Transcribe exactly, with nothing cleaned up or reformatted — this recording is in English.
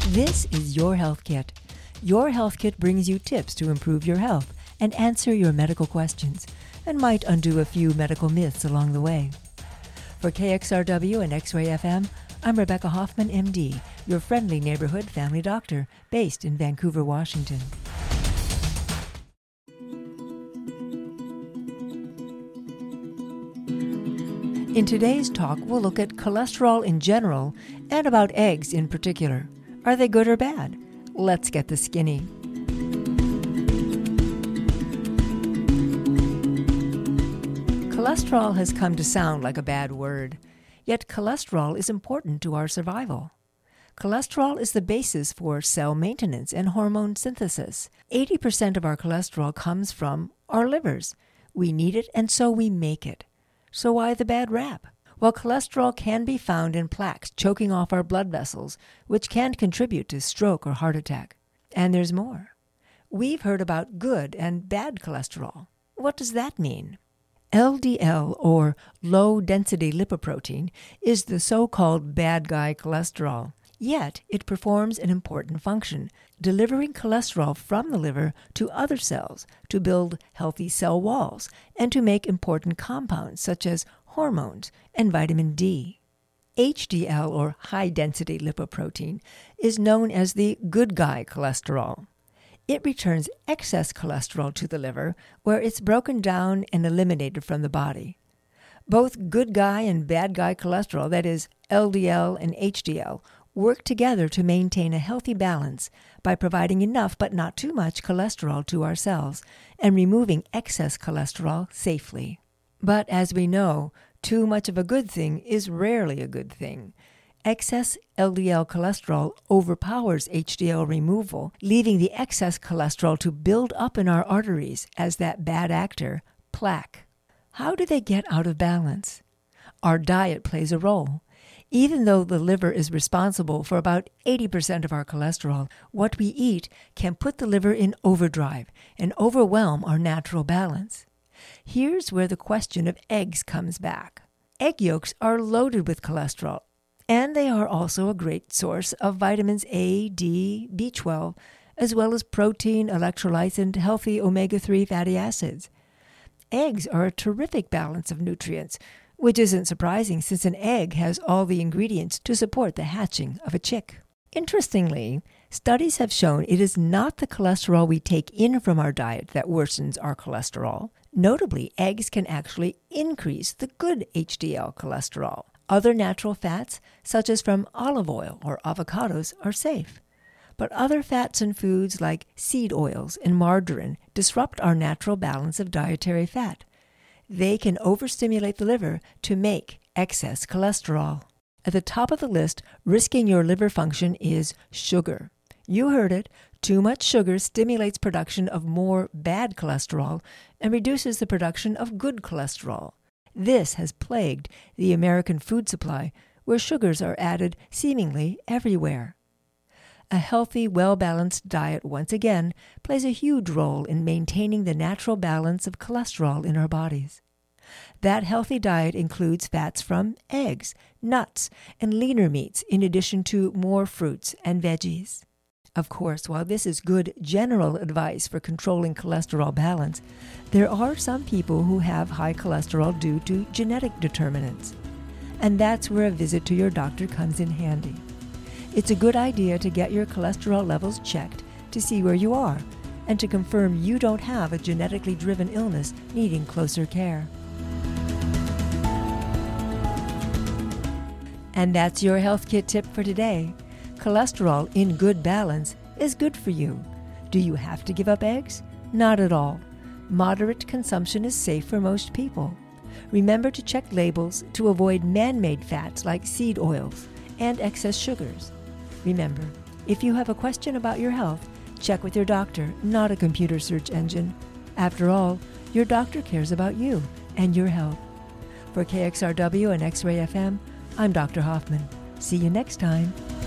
This is Your Health Kit. Your Health Kit brings you tips to improve your health and answer your medical questions, and might undo a few medical myths along the way. For K X R W and X-Ray F M, I'm Rebecca Hoffman, M D, your friendly neighborhood family doctor based in Vancouver, Washington. In today's talk, we'll look at cholesterol in general and about eggs in particular. Are they good or bad? Let's get the skinny. Cholesterol has come to sound like a bad word, yet cholesterol is important to our survival. Cholesterol is the basis for cell maintenance and hormone synthesis. eighty percent of our cholesterol comes from our livers. We need it, and so we make it. So why the bad rap? Well, cholesterol can be found in plaques choking off our blood vessels, which can contribute to stroke or heart attack. And there's more. We've heard about good and bad cholesterol. What does that mean? L D L, or low-density lipoprotein, is the so-called bad guy cholesterol. Yet, it performs an important function, delivering cholesterol from the liver to other cells to build healthy cell walls and to make important compounds such as hormones and vitamin D. H D L, or high-density lipoprotein, is known as the good guy cholesterol. It returns excess cholesterol to the liver, where it's broken down and eliminated from the body. Both good guy and bad guy cholesterol, that is, L D L and H D L, work together to maintain a healthy balance by providing enough but not too much cholesterol to our cells and removing excess cholesterol safely. But as we know, too much of a good thing is rarely a good thing. Excess L D L cholesterol overpowers H D L removal, leaving the excess cholesterol to build up in our arteries as that bad actor, plaque. How do they get out of balance? Our diet plays a role. Even though the liver is responsible for about eighty percent of our cholesterol, what we eat can put the liver in overdrive and overwhelm our natural balance. Here's where the question of eggs comes back. Egg yolks are loaded with cholesterol, and they are also a great source of vitamins A, D, B twelve, as well as protein, electrolytes, and healthy omega three fatty acids. Eggs are a terrific balance of nutrients, which isn't surprising since an egg has all the ingredients to support the hatching of a chick. Interestingly, studies have shown it is not the cholesterol we take in from our diet that worsens our cholesterol. Notably, eggs can actually increase the good H D L cholesterol. Other natural fats, such as from olive oil or avocados, are safe. But other fats and foods like seed oils and margarine disrupt our natural balance of dietary fat. They can overstimulate the liver to make excess cholesterol. At the top of the list, risking your liver function, is sugar. You heard it. Too much sugar stimulates production of more bad cholesterol and reduces the production of good cholesterol. This has plagued the American food supply, where sugars are added seemingly everywhere. A healthy, well-balanced diet, once again, plays a huge role in maintaining the natural balance of cholesterol in our bodies. That healthy diet includes fats from eggs, nuts, and leaner meats, in addition to more fruits and veggies. Of course, while this is good general advice for controlling cholesterol balance, there are some people who have high cholesterol due to genetic determinants. And that's where a visit to your doctor comes in handy. It's a good idea to get your cholesterol levels checked to see where you are and to confirm you don't have a genetically driven illness needing closer care. And that's your health kit tip for today. Cholesterol in good balance is good for you. Do you have to give up eggs? Not at all. Moderate consumption is safe for most people. Remember to check labels to avoid man-made fats like seed oils and excess sugars. Remember, if you have a question about your health, check with your doctor, not a computer search engine. After all, your doctor cares about you and your health. For K X R W and X-Ray F M, I'm Doctor Hoffman. See you next time.